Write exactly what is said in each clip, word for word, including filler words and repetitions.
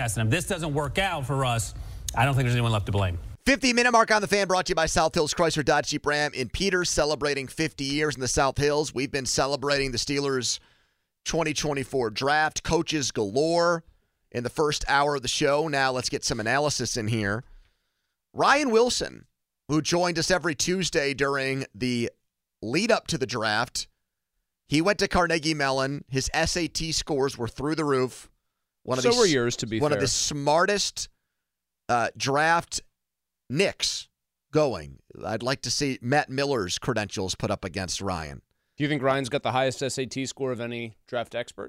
success. And if this doesn't work out for us, I don't think there's anyone left to blame. fifty-minute mark on the Fan, brought to you by South Hills Chrysler Dodge Jeep Ram in Peters, celebrating fifty years in the South Hills. We've been celebrating the Steelers' twenty twenty-four draft. Coaches galore in the first hour of the show. Now let's get some analysis in here. Ryan Wilson, who joined us every Tuesday during the lead-up to the draft, he went to Carnegie Mellon. His S A T scores were through the roof. One of so the, were yours, to be One fair. of the smartest uh, draft Knicks going. I'd like to see Matt Miller's credentials put up against Ryan. Do you think Ryan's got the highest S A T score of any draft expert?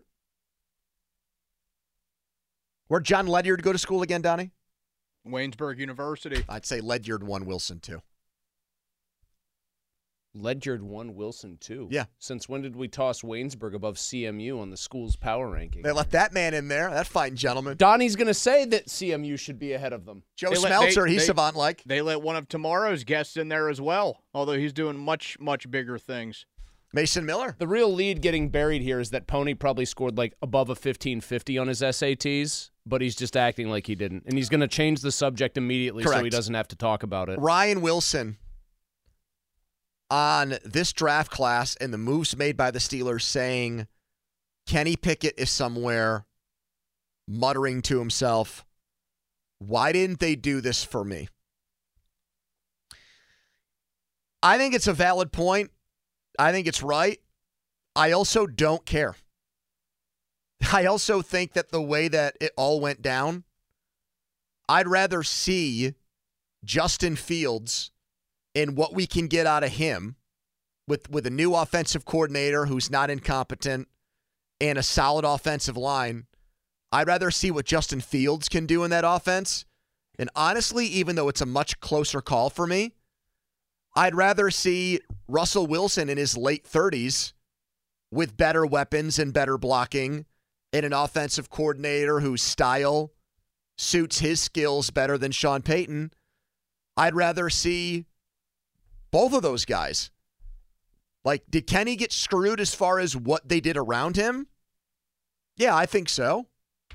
Where'd John Ledyard go to school again, Donnie? Waynesburg University. I'd say Ledyard won, Wilson too. Ledyard won, Wilson too. Yeah. Since when did we toss Waynesburg above C M U on the school's power ranking? They left that man in there. That fine gentleman. Donnie's going to say that C M U should be ahead of them. Joe They let- Smeltzer, they- he's they- savant-like. They let one of tomorrow's guests in there as well, although he's doing much, much bigger things. Mason Miller. The real lead getting buried here is that Pony probably scored like above a fifteen fifty on his S A Ts, but he's just acting like he didn't. And he's going to change the subject immediately Correct. so he doesn't have to talk about it. Ryan Wilson on this draft class and the moves made by the Steelers, saying Kenny Pickett is somewhere, muttering to himself, why didn't they do this for me? I think it's a valid point. I think it's right. I also don't care. I also think that the way that it all went down, I'd rather see Justin Fields and what we can get out of him with, with a new offensive coordinator who's not incompetent and a solid offensive line. I'd rather see what Justin Fields can do in that offense. And honestly, even though it's a much closer call for me, I'd rather see Russell Wilson in his late thirties with better weapons and better blocking and an offensive coordinator whose style suits his skills better than Sean Payton. I'd rather see both of those guys. Like, did Kenny get screwed as far as what they did around him? Yeah, I think so.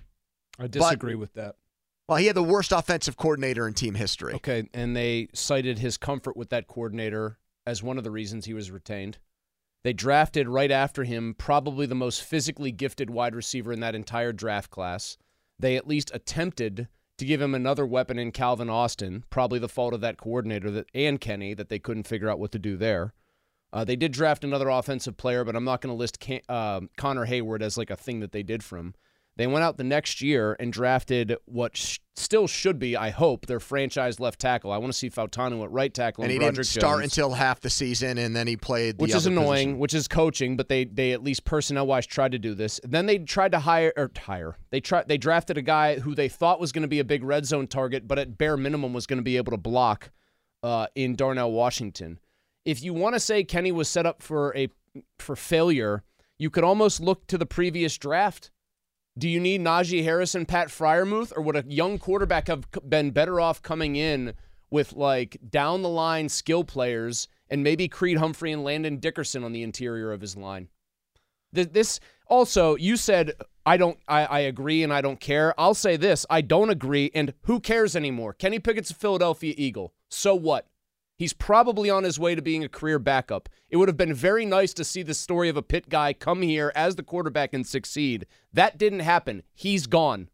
I disagree with that. Well, he had the worst offensive coordinator in team history. Okay, and they cited his comfort with that coordinator as one of the reasons he was retained. They drafted right after him probably the most physically gifted wide receiver in that entire draft class. They at least attempted to give him another weapon in Calvin Austin, probably the fault of that coordinator that and Kenny that they couldn't figure out what to do there. Uh, they did draft another offensive player, but I'm not going to list Can- uh, Connor Hayward as like a thing that they did for him. They went out the next year and drafted what sh- still should be, I hope, their franchise left tackle. I want to see Fautanu at right tackle And and, he Broderick didn't start Jones, until half the season, and then he played the which is other annoying, position. which is coaching, but they they at least personnel-wise tried to do this. Then they tried to hire, or hire, they tried, they drafted a guy who they thought was going to be a big red zone target, but at bare minimum was going to be able to block uh, in Darnell Washington. If you want to say Kenny was set up for a for failure, you could almost look to the previous draft. Do you need Najee Harris and Pat Freiermuth, or would a young quarterback have been better off coming in with like down the line skill players and maybe Creed Humphrey and Landon Dickerson on the interior of his line? This also, you said I don't, I, I agree and I don't care. I'll say this: I don't agree, and who cares anymore? Kenny Pickett's a Philadelphia Eagle. So what? He's probably on his way to being a career backup. It would have been very nice to see the story of a Pitt guy come here as the quarterback and succeed. That didn't happen. He's gone.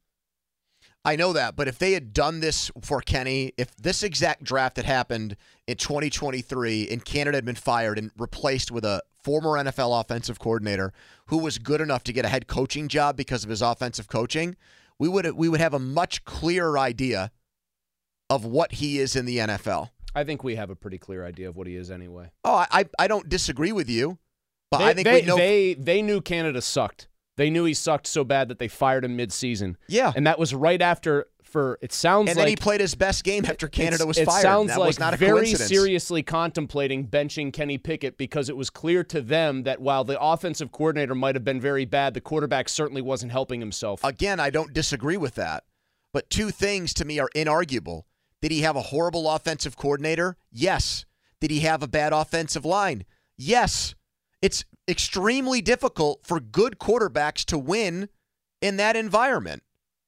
I know that, but if they had done this for Kenny, if this exact draft had happened in twenty twenty-three and Canada had been fired and replaced with a former N F L offensive coordinator who was good enough to get a head coaching job because of his offensive coaching, we would we would have a much clearer idea of what he is in the N F L. I think we have a pretty clear idea of what he is anyway. Oh, I I don't disagree with you, but They, I think they, we know they, they knew Canada sucked. They knew he sucked so bad that they fired him mid-season. Yeah. And that was right after, for it sounds and like... then he played his best game after Canada was it fired. sounds that like was not a very coincidence. seriously contemplating benching Kenny Pickett because it was clear to them that while the offensive coordinator might have been very bad, the quarterback certainly wasn't helping himself. Again, I don't disagree with that. But two things to me are inarguable. Did he have a horrible offensive coordinator? Yes. Did he have a bad offensive line? Yes. It's extremely difficult for good quarterbacks to win in that environment.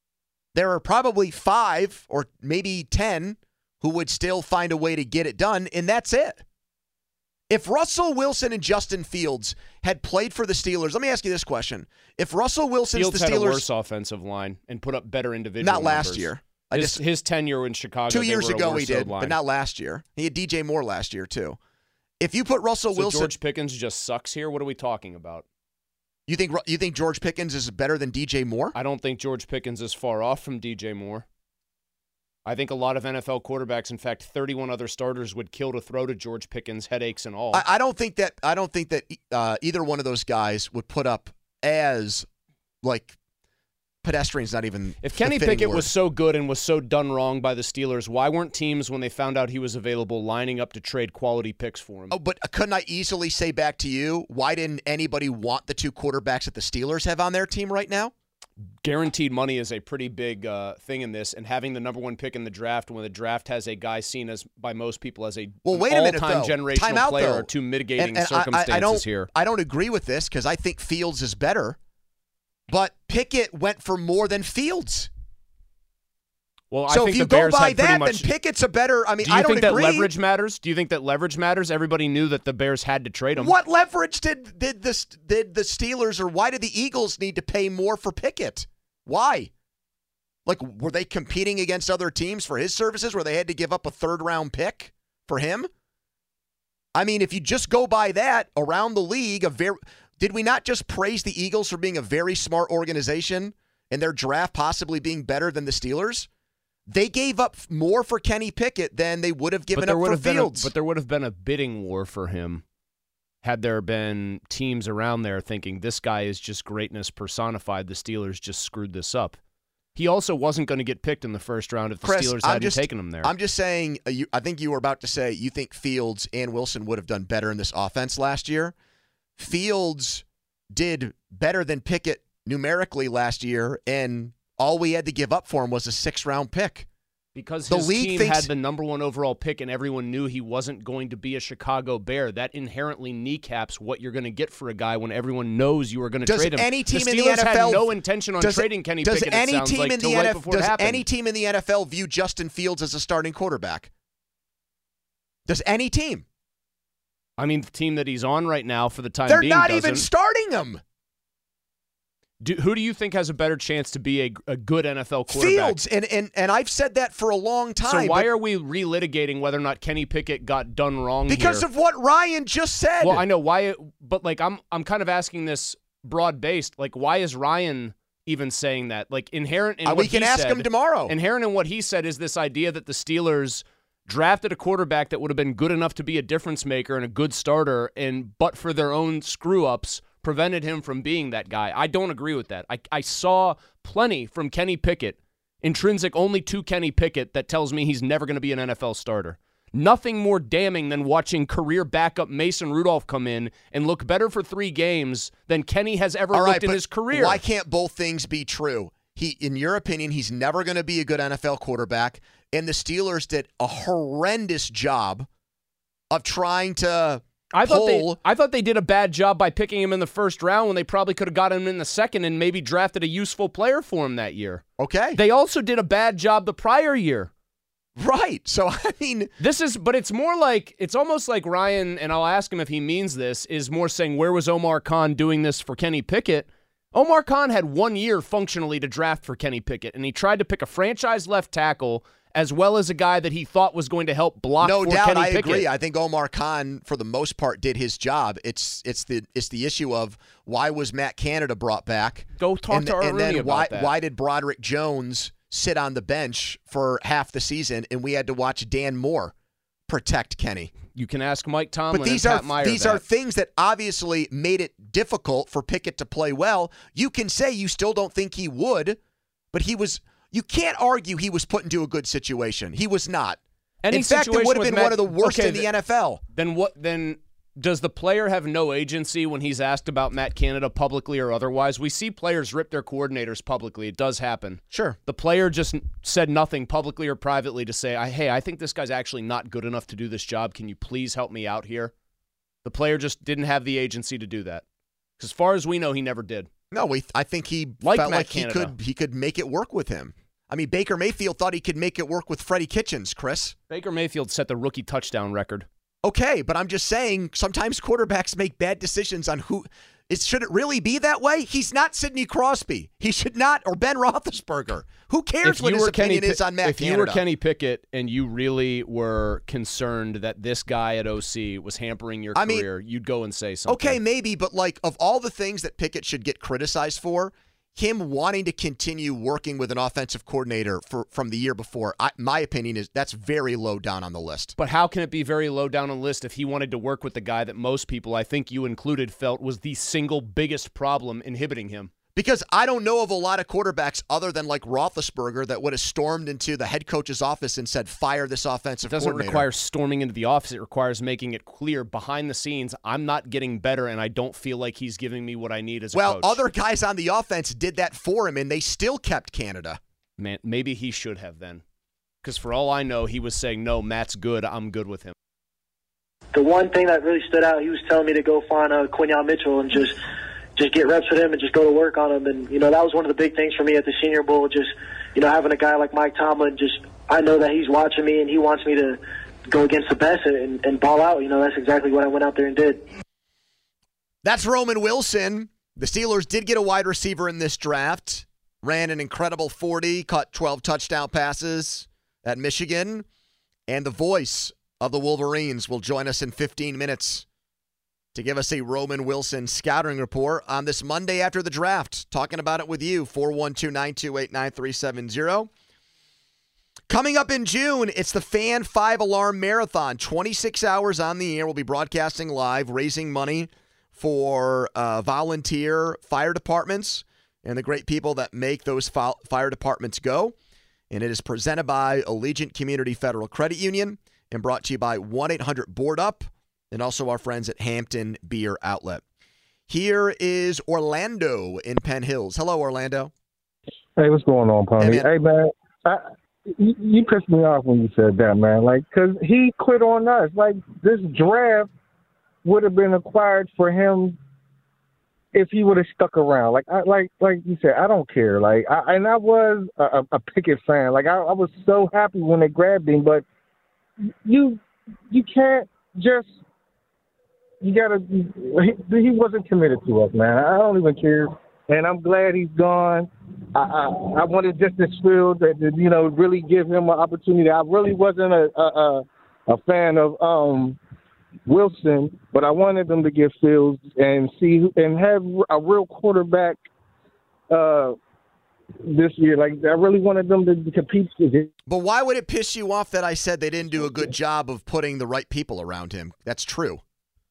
there are probably five or maybe ten who would still find a way to get it done, and that's it. If Russell Wilson and Justin Fields had played for the Steelers, let me ask you this question. If Russell Wilson's Fields the Steelers... had a worse offensive line and put up better individual Not last numbers. year. I His, just, his tenure in Chicago, two they years were a ago he worse did, O-line. but not last year. He had D J Moore last year, too. If you put Russell so Wilson... George Pickens just sucks here? What are we talking about? You think you think George Pickens is better than D J Moore? I don't think George Pickens is far off from D J Moore. I think a lot of N F L quarterbacks, in fact, thirty-one other starters would kill to throw to George Pickens, headaches and all. I, I don't think that I don't think that uh, either one of those guys would put up as like pedestrian's not even. If Kenny the fitting Pickett word. was so good and was so done wrong by the Steelers, why weren't teams, when they found out he was available, lining up to trade quality picks for him? Oh, but couldn't I easily say back to you, why didn't anybody want the two quarterbacks that the Steelers have on their team right now? Guaranteed money is a pretty big uh, thing in this, and having the number one pick in the draft when the draft has a guy seen as by most people as a well, wait an a minute, all-time though. generational Time out, player though. are two mitigating and, and circumstances I, I don't, here. I don't agree with this because I think Fields is better, but Pickett went for more than Fields. Well, so I think if you the Bears go by had pretty that, much, then Pickett's a better. I mean, do you I don't think agree. that leverage matters? Do you think that leverage matters? Everybody knew that the Bears had to trade him. What leverage did did the did the Steelers or why did the Eagles need to pay more for Pickett? Why? Like, were they competing against other teams for his services where they had to give up a third round pick for him? I mean, if you just go by that around the league, a very did we not just praise the Eagles for being a very smart organization and their draft possibly being better than the Steelers? They gave up more for Kenny Pickett than they would have given but there up would for have been Fields. A, but there would have been a bidding war for him had there been teams around there thinking this guy is just greatness personified. The Steelers just screwed this up. He also wasn't going to get picked in the first round if the Chris, Steelers I'm hadn't just, taken him there. I'm just saying, uh, you, I think you were about to say you think Fields and Wilson would have done better in this offense last year. Fields did better than Pickett numerically last year, and all we had to give up for him was a six-round pick. Because the his league team thinks, had the number one overall pick and everyone knew he wasn't going to be a Chicago Bear. That inherently kneecaps what you're going to get for a guy when everyone knows you are going to does trade him. Any team the in Steelers the N F L had no intention on does, trading Kenny does Pickett, any it sounds team like, in till the right N F L, before it does happened. any team in the N F L view Justin Fields as a starting quarterback? Does any team? I mean, the team that he's on right now for the time They're being not doesn't. even starting him. Do, who do you think has a better chance to be a, a good N F L quarterback? Fields, and, and and I've said that for a long time. So why but are we relitigating whether or not Kenny Pickett got done wrong because here? of what Ryan just said. Well, I know why, but like I'm I'm kind of asking this broad based. Like, why is Ryan even saying that? Like, inherent in uh, what we can he ask said, him tomorrow. Inherent in what he said is this idea that the Steelers drafted a quarterback that would have been good enough to be a difference maker and a good starter, and but for their own screw ups, prevented him from being that guy. I don't agree with that. I, I saw plenty from Kenny Pickett, intrinsic only to Kenny Pickett, that tells me he's never going to be an N F L starter. Nothing more damning than watching career backup Mason Rudolph come in and look better for three games than Kenny has ever All right, looked in but his career. Why can't both things be true? He, in your opinion, he's never going to be a good N F L quarterback, and the Steelers did a horrendous job of trying to I thought they pull. I thought they did a bad job by picking him in the first round when they probably could have got him in the second and maybe drafted a useful player for him that year. Okay. They also did a bad job the prior year. Right. So, I mean, This is, but it's more like, it's almost like Ryan, and I'll ask him if he means this, is more saying, where was Omar Khan doing this for Kenny Pickett? Omar Khan had one year functionally to draft for Kenny Pickett, and he tried to pick a franchise left tackle as well as a guy that he thought was going to help block no for doubt, Kenny I Pickett. agree. I think Omar Khan, for the most part, did his job. It's it's the it's the issue of why was Matt Canada brought back? Go talk and, to Art and Rooney then about why that. why did Broderick Jones sit on the bench for half the season, and we had to watch Dan Moore protect Kenny? You can ask Mike Tomlin But these and are Pat Meyer these that. are things that obviously made it difficult for Pickett to play well. You can say you still don't think he would, but he was. You can't argue he was put into a good situation. He was not. Any in fact, it situation would have with been Matt- one of the worst okay, in the th- N F L. Then what? Then does the player have no agency when he's asked about Matt Canada publicly or otherwise? We see players rip their coordinators publicly. It does happen. Sure. The player just said nothing publicly or privately to say, "Hey, I think this guy's actually not good enough to do this job. Can you please help me out here?" The player just didn't have the agency to do that. As far as we know, he never did. No, we. I think he Like felt Matt like he Canada. could he could make it work with him. I mean, Baker Mayfield thought he could make it work with Freddie Kitchens, Chris. Baker Mayfield set the rookie touchdown record. Okay, but I'm just saying sometimes quarterbacks make bad decisions on who. It, should it really be that way? He's not Sidney Crosby. He should not, or Ben Roethlisberger. Who cares If what you his were Kenny opinion is Pi- on Matt If Canada? you were Kenny Pickett and you really were concerned that this guy at O C was hampering your I mean, career, you'd go and say something. Okay, maybe, but like of all the things that Pickett should get criticized for, him wanting to continue working with an offensive coordinator for from the year before, I, my opinion is that's very low down on the list. But how can it be very low down on the list if he wanted to work with the guy that most people, I think you included, felt was the single biggest problem inhibiting him? Because I don't know of a lot of quarterbacks other than like Roethlisberger that would have stormed into the head coach's office and said, fire this offensive It doesn't coordinator. require storming into the office. It requires making it clear behind the scenes, I'm not getting better, and I don't feel like he's giving me what I need as a well, coach. other guys on the offense did that for him, and they still kept Canada. Man, maybe he should have then. Because for all I know, he was saying, no, Matt's good. I'm good with him. The one thing that really stood out, he was telling me to go find uh, Quinyon Mitchell and just just get reps with him and just go to work on him. And, you know, that was one of the big things for me at the Senior Bowl, just, you know, having a guy like Mike Tomlin, just I know that he's watching me and he wants me to go against the best and, and ball out. You know, that's exactly what I went out there and did. That's Roman Wilson. The Steelers did get a wide receiver in this draft. Ran an incredible forty, caught twelve touchdown passes at Michigan. And the voice of the Wolverines will join us in fifteen minutes to give us a Roman Wilson scouting report on this Monday after the draft. Talking about it with you, four one two, nine two eight, nine three seven zero. Coming up in June, it's the Fan five Alarm Marathon. twenty-six hours on the air. We'll be broadcasting live, raising money for uh, volunteer fire departments and the great people that make those fire departments go. And it is presented by Allegiant Community Federal Credit Union and brought to you by one eight hundred board up and also our friends at Hampton Beer Outlet. Here is Orlando in Penn Hills. Hello, Orlando. Hey, what's going on, Pony? Hey, man. Hey, man, I, you, you pissed me off when you said that, man. Like, because he quit on us. Like, this draft would have been acquired for him if he would have stuck around. Like, I, like, like you said, I don't care. Like, I, and I was a, a Pickett fan. Like, I, I was so happy when they grabbed him, but you, you can't just. You gotta. He, he wasn't committed to us, man. I don't even care, and I'm glad he's gone. I I, I wanted Justice Fields to, to, you know, really give him an opportunity. I really wasn't a a, a fan of um Wilson, but I wanted them to give Fields and see and have a real quarterback uh this year. Like, I really wanted them to, to compete with it. But why would it piss you off that I said they didn't do a good job of putting the right people around him? That's true.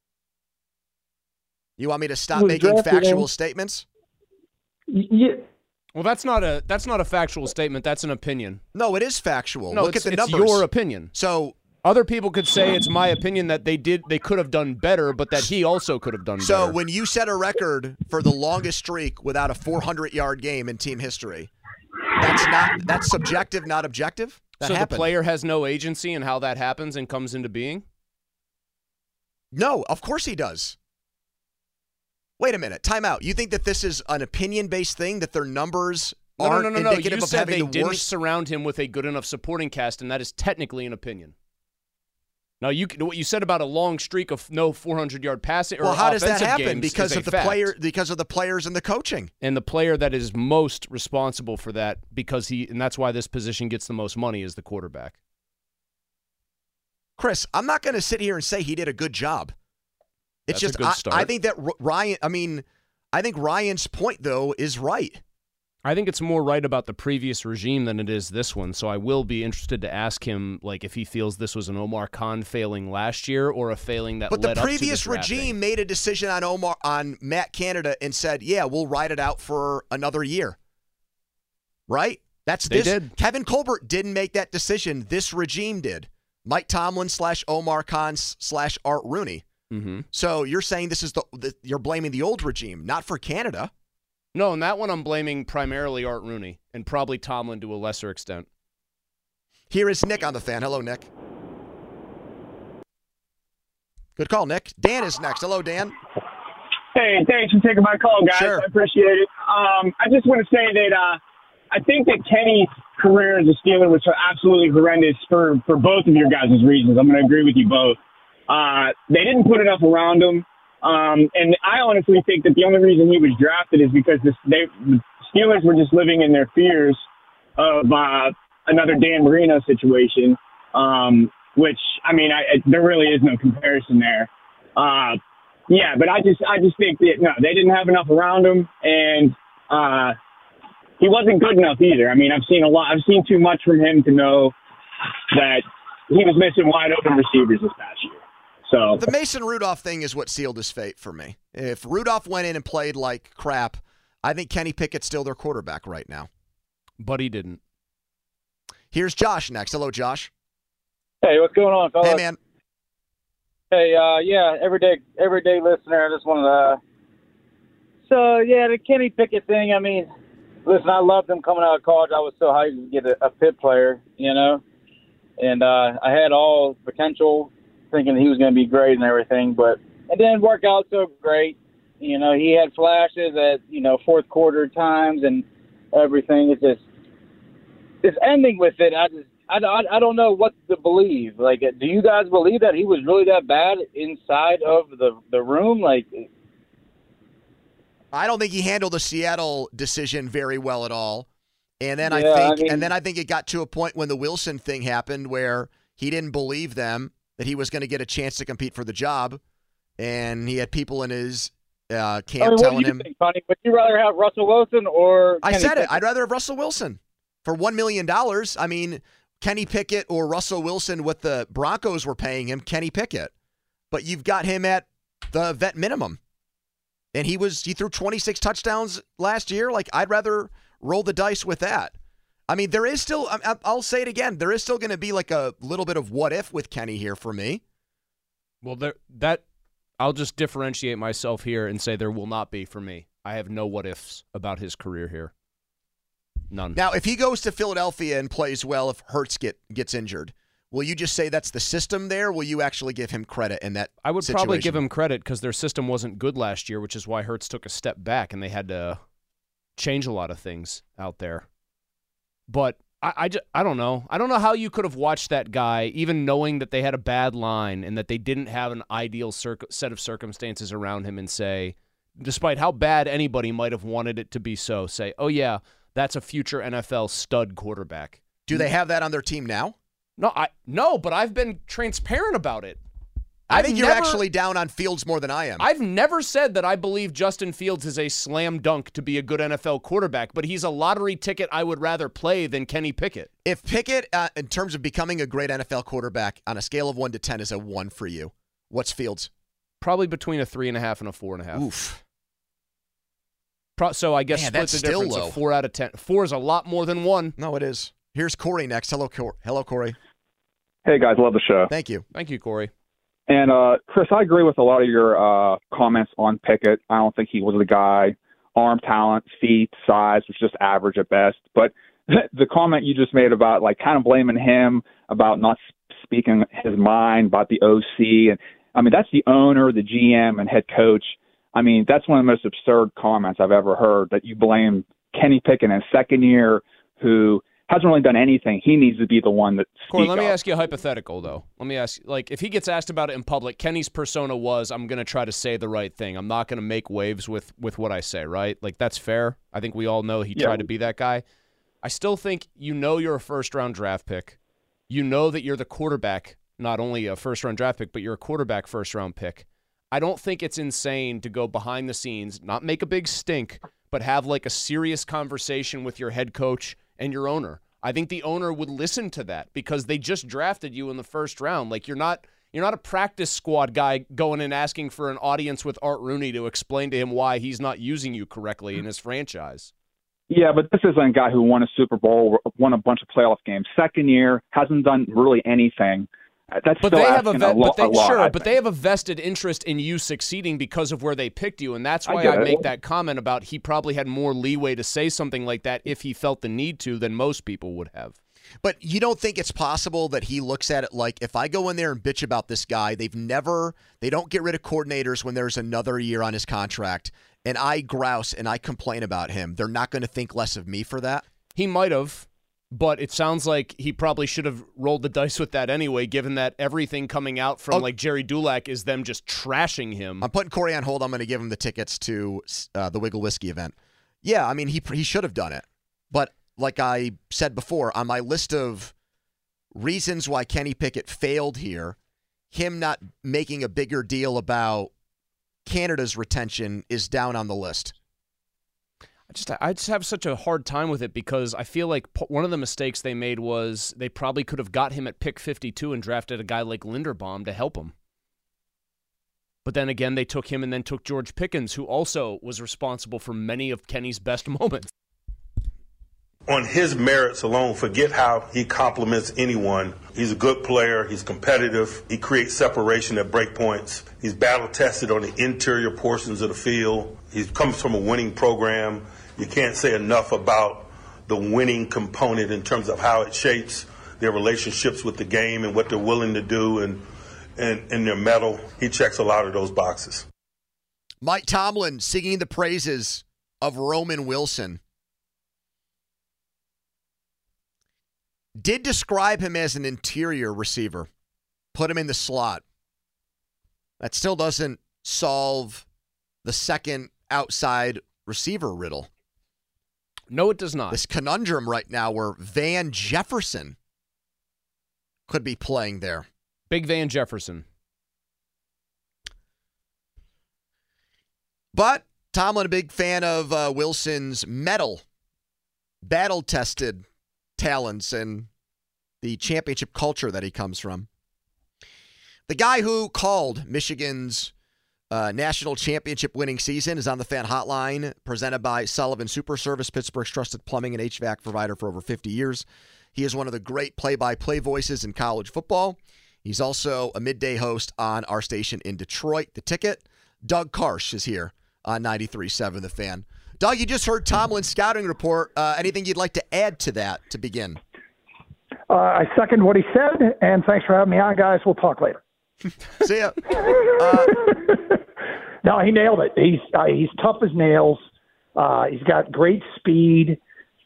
You want me to stop making factual him. statements? Yeah. Well, that's not a that's not a factual statement. That's an opinion. No, it is factual. No, Look it's, at the it's numbers. your opinion. So other people could say it's my opinion that they did they could have done better, but that he also could have done so better. So when you set a record for the longest streak without a four hundred yard game in team history, that's not that's subjective, not objective. That so happened. The player has no agency in how that happens and comes into being? No, of course he does. Wait a minute. Time out. You think that this is an opinion-based thing, that their numbers no, aren't no, no, no, indicative no. You of said having they the didn't worst? surround him with a good enough supporting cast, and that is technically an opinion. Now, you what you said about a long streak of no four hundred yard passing or well, how does that offensive happen? games Because is of a the fact. player, because of the players and the coaching. And the player that is most responsible for that, because he and that's why this position gets the most money, is the quarterback. Chris, I'm not going to sit here and say he did a good job. It's That's just a good start. I, I think that Ryan. I mean, I think Ryan's point though is right. I think it's more right about the previous regime than it is this one. So I will be interested to ask him, like, if he feels this was an Omar Khan failing last year or a failing that But led the up to previous the drafting. regime made a decision on Omar on Matt Canada and said, "Yeah, we'll ride it out for another year." Right? That's They this. did. Kevin Colbert didn't make that decision. This regime did. Mike Tomlin slash Omar Khan slash Art Rooney. Mm-hmm. So you're saying this is the, the you're blaming the old regime, not for Canada. No, and that one I'm blaming primarily Art Rooney and probably Tomlin to a lesser extent. Here is Nick on the fan. Hello, Nick. Good call, Nick. Dan is next. Hello, Dan. Hey, thanks for taking my call, guys. Sure. I appreciate it. Um, I just want to say that uh, I think that Kenny's career as a Steeler was absolutely horrendous for, for both of your guys' reasons. I'm going to agree with you both. Uh, they didn't put enough around him. Um, and I honestly think that the only reason he was drafted is because this, they, the Steelers were just living in their fears of uh, another Dan Marino situation, um, which, I mean, I, I, there really is no comparison there. Uh, yeah, but I just I just think that, no, they didn't have enough around him, and uh, he wasn't good enough either. I mean, I've seen a lot. I've seen too much from him to know that he was missing wide open receivers this past year. So the Mason Rudolph thing is what sealed his fate for me. If Rudolph went in and played like crap, I think Kenny Pickett's still their quarterback right now. But he didn't. Here's Josh next. Hello, Josh. Hey, what's going on, fellas? Hey, man. Hey, uh, yeah, everyday everyday listener. I just wanted to. So yeah, the Kenny Pickett thing. I mean, listen, I loved him coming out of college. I was so hyped to get a, a Pitt player, you know, and uh, I had all potential, thinking he was going to be great and everything, but it didn't work out so great. You know, he had flashes at you know fourth quarter times and everything. It's just this ending with it. I just. I, I, I don't know what to believe. Like, do you guys believe that he was really that bad inside of the, the room? Like, I don't think he handled the Seattle decision very well at all. And then yeah, I think, I mean, and then I think it got to a point when the Wilson thing happened where he didn't believe them that he was going to get a chance to compete for the job, and he had people in his uh, camp I mean, telling what do you him. think, Connie? Would you rather have Russell Wilson or? I Kenny said it. Pickett? I'd rather have Russell Wilson for one million dollars. I mean. Kenny Pickett or Russell Wilson, what the Broncos were paying him, Kenny Pickett. But you've got him at the vet minimum. And he was he threw twenty-six touchdowns last year. Like, I'd rather roll the dice with that. I mean, there is still, I'll say it again, there is still going to be like a little bit of what if with Kenny here for me. Well, there that I'll just differentiate myself here and say there will not be for me. I have no what ifs about his career here. None. Now, if he goes to Philadelphia and plays well, if Hurts get, gets injured, will you just say that's the system there? Will you actually give him credit in that I would situation? probably give him credit because their system wasn't good last year, which is why Hurts took a step back and they had to change a lot of things out there. But I, I, just, I don't know. I don't know how you could have watched that guy, even knowing that they had a bad line and that they didn't have an ideal circ- set of circumstances around him and say, despite how bad anybody might have wanted it to be so, say, oh, yeah, that's a future N F L stud quarterback. Do they have that on their team now? No, I no, but I've been transparent about it. I I've think you're never, actually down on Fields more than I am. I've never said that I believe Justin Fields is a slam dunk to be a good N F L quarterback, but he's a lottery ticket I would rather play than Kenny Pickett. If Pickett, uh, in terms of becoming a great N F L quarterback, on a scale of one to ten is a one for you, what's Fields? Probably between a three and a half and a four and a half. Oof. Pro- so I guess Man, split that's the still difference low. of four out of ten. Four is a lot more than one. No, it is. Here's Corey next. Hello, Cor- Hello, Corey. Hey, guys. Love the show. Thank you. Thank you, Corey. And, uh, Chris, I agree with a lot of your uh, comments on Pickett. I don't think he was the guy. Arm talent, feet, size was just average at best. But the comment you just made about, like, kind of blaming him about not speaking his mind about the O C, and I mean, that's the owner, the G M, and head coach. I mean, that's one of the most absurd comments I've ever heard, that you blame Kenny Pickett in his second year, who hasn't really done anything. He needs to be the one that Corey, speak let me up. ask you a hypothetical, though. Let me ask, like, if he gets asked about it in public, Kenny's persona was, I'm going to try to say the right thing. I'm not going to make waves with, with what I say, right? Like, that's fair. I think we all know he Yeah. tried to be that guy. I still think you know you're a first-round draft pick. You know that you're the quarterback, not only a first-round draft pick, but you're a quarterback first-round pick. I don't think it's insane to go behind the scenes, not make a big stink, but have like a serious conversation with your head coach and your owner. I think the owner would listen to that because they just drafted you in the first round. Like, you're not you're not a practice squad guy going and asking for an audience with Art Rooney to explain to him why he's not using you correctly in his franchise. Yeah, but this isn't a guy who won a Super Bowl, won a bunch of playoff games. Second year, hasn't done really anything. That's but still they have a, asking ve- a, lo- but they, a lot. sure, I but think. they have a vested interest in you succeeding because of where they picked you, and that's I why get I it. make that comment about he probably had more leeway to say something like that if he felt the need to than most people would have. But you don't think it's possible that he looks at it like, if I go in there and bitch about this guy, they've never, they don't get rid of coordinators when there's another year on his contract, and I grouse and I complain about him, they're not going to think less of me for that? He might have, but it sounds like he probably should have rolled the dice with that anyway, given that everything coming out from, oh. like, Jerry Dulac is them just trashing him. I'm putting Corey on hold. I'm going to give him the tickets to uh, the Wiggle Whiskey event. Yeah, I mean, he he should have done it. But like I said before, on my list of reasons why Kenny Pickett failed here, him not making a bigger deal about Canada's retention is down on the list. I just I just have such a hard time with it because I feel like one of the mistakes they made was they probably could have got him at pick fifty-two and drafted a guy like Linderbaum to help him. But then again, they took him and then took George Pickens, who also was responsible for many of Kenny's best moments. On his merits alone, forget how he compliments anyone. He's a good player. He's competitive. He creates separation at break points. He's battle-tested on the interior portions of the field. He comes from a winning program. You can't say enough about the winning component in terms of how it shapes their relationships with the game and what they're willing to do and, and, and their mettle. He checks a lot of those boxes. Mike Tomlin singing the praises of Roman Wilson. Did describe him as an interior receiver. Put him in the slot. That still doesn't solve the second outside receiver riddle. No, it does not. This conundrum right now where Van Jefferson could be playing there. Big Van Jefferson. But Tomlin, a big fan of uh, Wilson's metal, battle-tested talents and the championship culture that he comes from. The guy who called Michigan's uh, national championship winning season is on the Fan Hotline, presented by Sullivan Super Service, Pittsburgh's trusted plumbing and H V A C provider for over fifty years. He is one of the great play-by-play voices in college football. He's also a midday host on our station in Detroit, The Ticket. Doug Karsch is here on ninety-three point seven The Fan. Doug, you just heard Tomlin's scouting report. Uh, anything you'd like to add to that to begin? Uh, I second what he said, and thanks for having me on, guys. We'll talk later. See ya. Uh, no, he nailed it. He's uh, he's tough as nails. Uh, he's got great speed.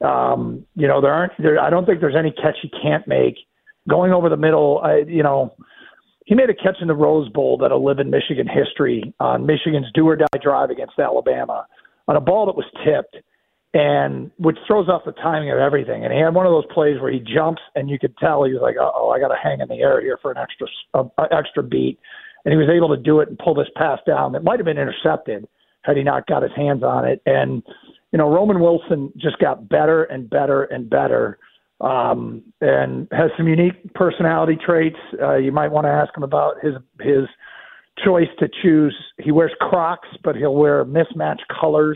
Um, you know, there aren't. There, I don't think there's any catch he can't make. Going over the middle, I, you know, he made a catch in the Rose Bowl that'll live in Michigan history on Michigan's do-or-die drive against Alabama on a ball that was tipped, and which throws off the timing of everything. And he had one of those plays where he jumps, and you could tell he was like, "Uh-oh, I got to hang in the air here for an extra uh, extra beat." And he was able to do it and pull this pass down that might have been intercepted had he not got his hands on it. And you know, Roman Wilson just got better and better and better, um, and has some unique personality traits. Uh, you might want to ask him about his his. choice to choose. He wears Crocs, but he'll wear mismatched colors.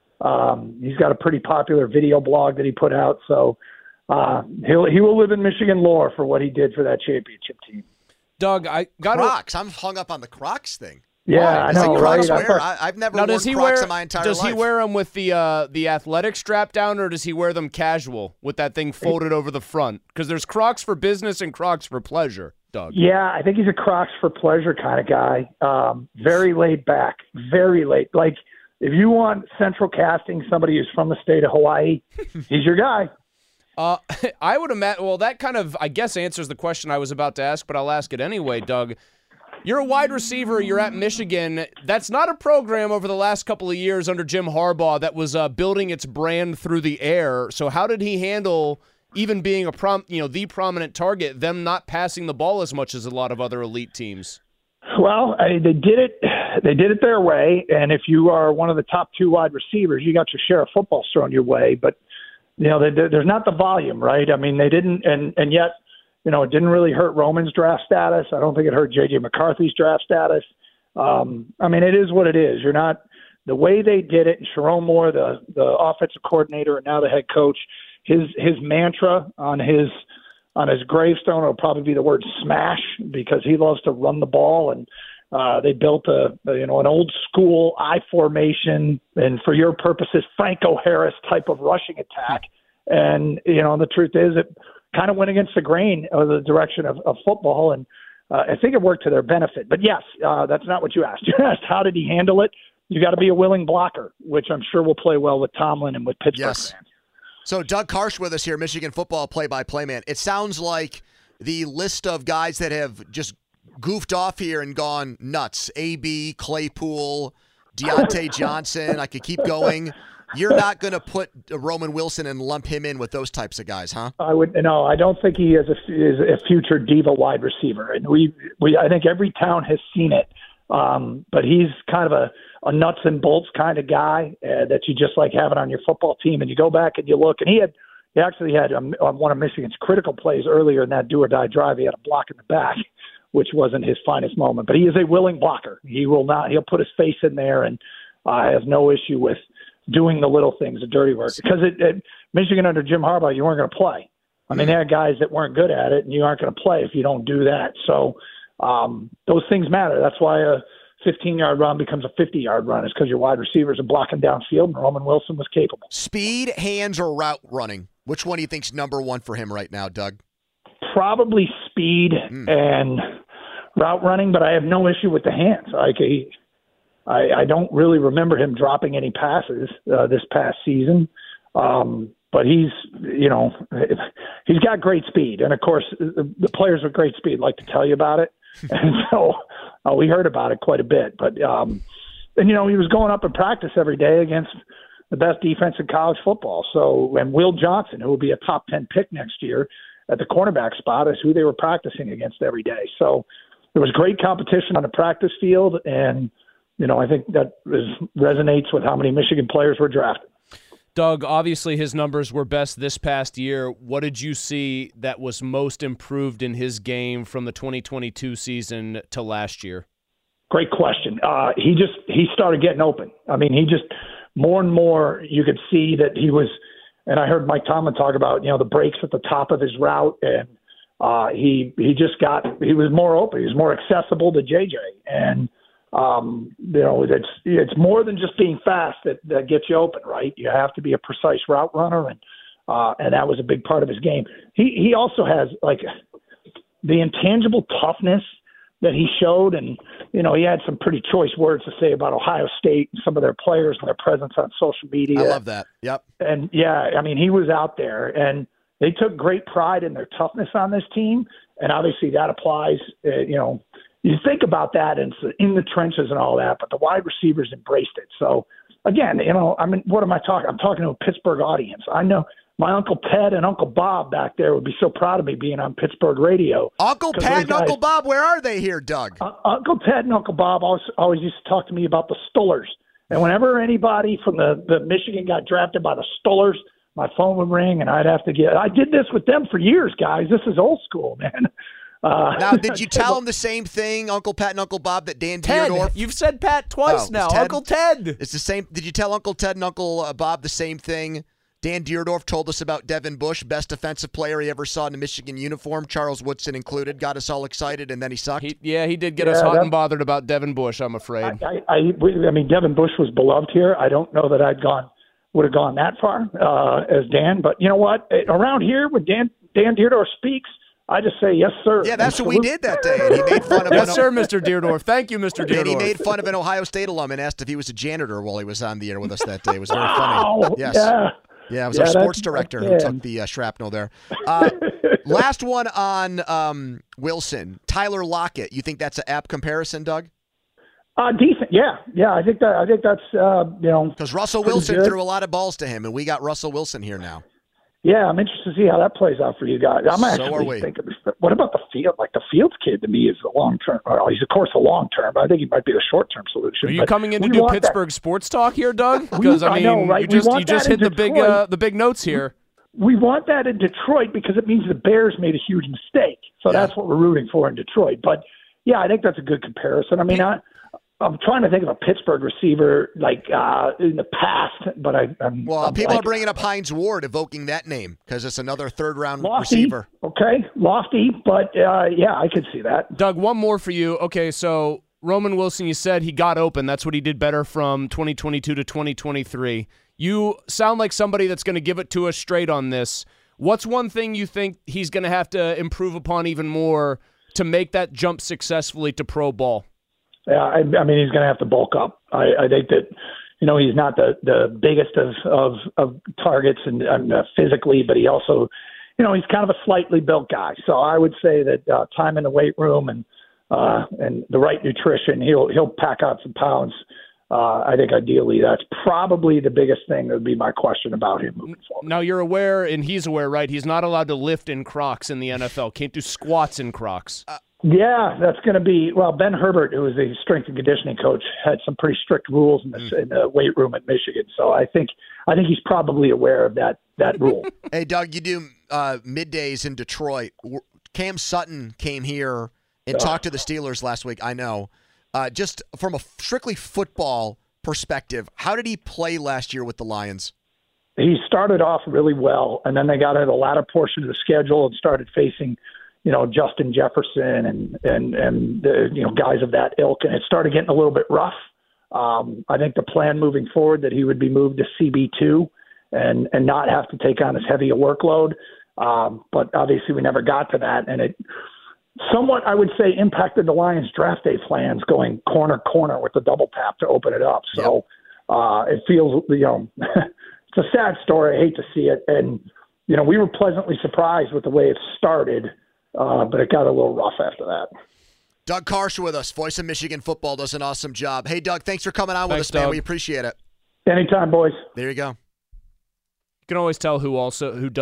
Um, he's got a pretty popular video blog that he put out, so uh, he'll he will live in Michigan lore for what he did for that championship team. Doug, I got Crocs. I'm hung up on the Crocs thing. Yeah, I know, right? Wear? I, I've never now, worn does he Crocs wear, in my entire does life. Does he wear them with the uh, the athletic strap down, or does he wear them casual with that thing folded over the front? Because there's Crocs for business and Crocs for pleasure, Doug. Yeah, I think he's a Crocs for pleasure kind of guy. Um, very laid back, very laid. Like, if you want central casting somebody who's from the state of Hawaii, he's your guy. Uh, I would imagine, well, that kind of, I guess, answers the question I was about to ask, but I'll ask it anyway, Doug. You're a wide receiver. You're at Michigan. That's not a program over the last couple of years under Jim Harbaugh that was uh, building its brand through the air. So how did he handle even being a prom, you know, the prominent target, them not passing the ball as much as a lot of other elite teams? Well, I, they did it. They did it their way. And if you are one of the top two wide receivers, you got your share of footballs thrown your way. But you know, they, there's not the volume, right? I mean, they didn't, and and yet. You know, it didn't really hurt Roman's draft status. I don't think it hurt J J McCarthy's draft status. Um, I mean, it is what it is. You're not – the way they did it, and Sharon Moore, the, the offensive coordinator and now the head coach, his his mantra on his on his gravestone will probably be the word smash, because he loves to run the ball. And uh, they built a, a, you know, an old-school I formation, and for your purposes, Franco Harris type of rushing attack. And, you know, the truth is it – kind of went against the grain of the direction of, of football, and uh, I think it worked to their benefit. But yes, uh, that's not what you asked. You asked how did he handle it. You got to be a willing blocker, which I'm sure will play well with Tomlin and with Pittsburgh yes. fans. So Doug Karsh with us here, Michigan football play-by-play man. It sounds like the list of guys that have just goofed off here and gone nuts. A B, Claypool, Deontay Johnson. I could keep going. You're not going to put Roman Wilson and lump him in with those types of guys, huh? I would no. I don't think he is a, is a future diva wide receiver, and we, we I think every town has seen it. Um, but he's kind of a, a nuts and bolts kind of guy uh, that you just like having on your football team. And you go back and you look, and he had he actually had um, one of Michigan's critical plays earlier in that do or die drive. He had a block in the back, which wasn't his finest moment. But he is a willing blocker. He will not. He'll put his face in there and uh, has no issue with doing the little things, the dirty work. Because it, it, Michigan under Jim Harbaugh, you weren't going to play. I mean, they had guys that weren't good at it, and you aren't going to play if you don't do that. So um, those things matter. That's why a fifteen-yard run becomes a fifty-yard run. It's because your wide receivers are blocking downfield, and Roman Wilson was capable. Speed, hands, or route running? Which one do you think's number one for him right now, Doug? Probably speed mm. and route running, but I have no issue with the hands. Like he, I, I don't really remember him dropping any passes uh, this past season. Um, but he's, you know, he's got great speed. And, of course, the, the players with great speed like to tell you about it. And so uh, we heard about it quite a bit. But, um, and, you know, he was going up in practice every day against the best defense in college football. So, and Will Johnson, who will be a top ten pick next year at the cornerback spot, is who they were practicing against every day. So there was great competition on the practice field. And, you know, I think that is, resonates with how many Michigan players were drafted. Doug, obviously his numbers were best this past year. What did you see that was most improved in his game from the twenty twenty-two season to last year? Great question. Uh, he just he started getting open. I mean, he just more and more you could see that he was. And I heard Mike Tomlin talk about, you know, the breaks at the top of his route, and uh, he he just got he was more open. He was more accessible to J J, and um, you know, it's it's more than just being fast that, that gets you open, right? You have to be a precise route runner, and uh, and that was a big part of his game. He he also has like the intangible toughness that he showed, and you know, he had some pretty choice words to say about Ohio State and some of their players and their presence on social media. I love that. Yep. And yeah, I mean, he was out there, and they took great pride in their toughness on this team, and obviously that applies. Uh, you know, you think about that and it's in the trenches and all that, but the wide receivers embraced it. So again, you know, I mean, what am I talking? I'm talking to a Pittsburgh audience. I know my Uncle Ted and Uncle Bob back there would be so proud of me being on Pittsburgh radio. Uncle Pat and guys, Uncle Bob, where are they here, Doug? Uh, Uncle Ted and Uncle Bob always, always used to talk to me about the Stullers. And whenever anybody from the, the Michigan got drafted by the Stullers, my phone would ring and I'd have to get – I did this with them for years, guys. This is old school, man. Uh, now, did you tell them the same thing, Uncle Pat and Uncle Bob, that Dan Ted. Dierdorf? You've said Pat twice oh, now. Ted? Uncle Ted. It's the same. Did you tell Uncle Ted and Uncle uh, Bob the same thing? Dan Dierdorf told us about Devin Bush, best defensive player he ever saw in a Michigan uniform, Charles Woodson included, got us all excited, and then he sucked. He, yeah, he did get yeah, us hot that, and bothered about Devin Bush, I'm afraid. I, I, I, I mean, Devin Bush was beloved here. I don't know that I'd gone would have gone that far uh, as Dan, but you know what? Around here, when Dan Dan Dierdorf speaks, I just say, yes, sir. Yeah, that's what we did that day. And he made fun of Yes, an, sir, Mister Dierdorf. Thank you, Mister Dierdorf. And he made fun of an Ohio State alum and asked if he was a janitor while he was on the air with us that day. It was very wow. funny. Yes. Yeah. Yeah, it was yeah, our sports director who took the uh, shrapnel there. Uh, last one on um, Wilson. Tyler Lockett. You think that's an apt comparison, Doug? Uh, decent, yeah, yeah. I think that I think that's uh, you know because Russell Wilson good. threw a lot of balls to him, and we got Russell Wilson here now. Yeah, I'm interested to see how that plays out for you guys. I'm actually so are we. thinking, what about the field? Like the Fields kid to me is a long term. Well, he's of course a long term, but I think he might be a short term solution. Are you coming in to do Pittsburgh that. sports talk here, Doug? Because I mean, I know, right? you just you just hit the Detroit. big uh, the big notes here. We want that in Detroit because it means the Bears made a huge mistake. So yeah. that's what we're rooting for in Detroit. But yeah, I think that's a good comparison. I mean, I. I'm trying to think of a Pittsburgh receiver like uh, in the past, but I. I'm, well, I'm people blanking. are bringing up Hines Ward, evoking that name because it's another third-round lofty, receiver. Okay, lofty, but uh, yeah, I could see that. Doug, one more for you. Okay, so Roman Wilson, you said he got open. That's what he did better from twenty twenty-two to twenty twenty-three. You sound like somebody that's going to give it to us straight on this. What's one thing you think he's going to have to improve upon even more to make that jump successfully to pro ball? Yeah, I, I mean, he's going to have to bulk up. I, I think that, you know, he's not the, the biggest of, of, of targets and, and uh, physically, but he also, you know, he's kind of a slightly built guy. So I would say that uh, time in the weight room and uh, and the right nutrition, he'll he'll pack out some pounds. Uh, I think ideally that's probably the biggest thing that would be my question about him moving forward. Now you're aware, and he's aware, right? He's not allowed to lift in Crocs in the N F L. Can't do squats in Crocs. Uh, yeah, that's going to be, well, Ben Herbert, who was the strength and conditioning coach, had some pretty strict rules in the, mm. in the weight room at Michigan. So I think I think he's probably aware of that that rule. Hey, Doug, you do uh, middays in Detroit. Cam Sutton came here and uh, talked to the Steelers last week, I know. Uh, just from a strictly football perspective, how did he play last year with the Lions? He started off really well, and then they got into the latter portion of the schedule and started facing, you know, Justin Jefferson and and and the, you know, guys of that ilk, and it started getting a little bit rough. Um, I think the plan moving forward that he would be moved to C B two and and not have to take on as heavy a workload. Um, but obviously, we never got to that, and it. Somewhat, I would say, impacted the Lions' draft day plans going corner corner with the double tap to open it up. So uh, it feels, you know, it's a sad story. I hate to see it, and you know, we were pleasantly surprised with the way it started, uh, but it got a little rough after that. Doug Karsch with us, voice of Michigan football, does an awesome job. Hey, Doug, thanks for coming on with thanks, us, man. Doug. We appreciate it. Anytime, boys. There you go. You can always tell who also who does.